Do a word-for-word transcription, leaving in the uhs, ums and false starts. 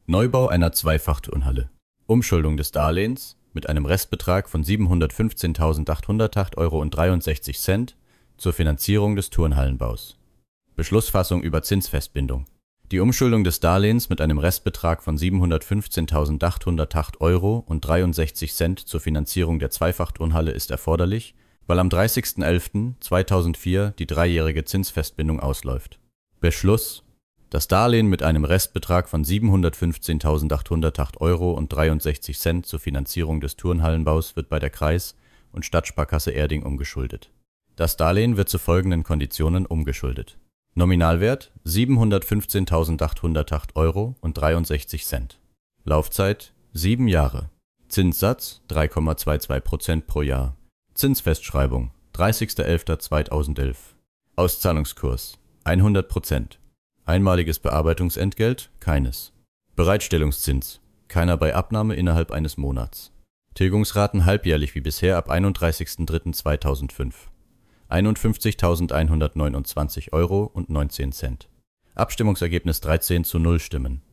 Neubau einer Zweifachturnhalle. Umschuldung des Darlehens mit einem Restbetrag von siebenhundertfünfzehntausendachthundertacht Euro und dreiundsechzig Cent zur Finanzierung des Turnhallenbaus. Beschlussfassung über Zinsfestbindung. Die Umschuldung des Darlehens mit einem Restbetrag von siebenhundertfünfzehntausendachthundertacht Euro und dreiundsechzig Cent zur Finanzierung der Zweifachturnhalle ist erforderlich, weil am dreißigsten elften zweitausendvier die dreijährige Zinsfestbindung ausläuft. Beschluss: Das Darlehen mit einem Restbetrag von siebenhundertfünfzehntausendachthundertacht Euro und dreiundsechzig Cent zur Finanzierung des Turnhallenbaus wird bei der Kreis- und Stadtsparkasse Erding umgeschuldet. Das Darlehen wird zu folgenden Konditionen umgeschuldet: Nominalwert siebenhundertfünfzehntausendachthundertacht Euro und dreiundsechzig Cent. Laufzeit sieben Jahre. Zinssatz drei Komma zweiundzwanzig Prozent pro Jahr. Zinsfestschreibung dreißigster elfter zweitausendelf. Auszahlungskurs hundert Prozent. Einmaliges Bearbeitungsentgelt keines. Bereitstellungszins keiner bei Abnahme innerhalb eines Monats. Tilgungsraten halbjährlich wie bisher ab einunddreißigsten dritten zweitausendfünf. einundfünfzigtausendeinhundertneunundzwanzig Euro und neunzehn Cent. Abstimmungsergebnis dreizehn zu null Stimmen.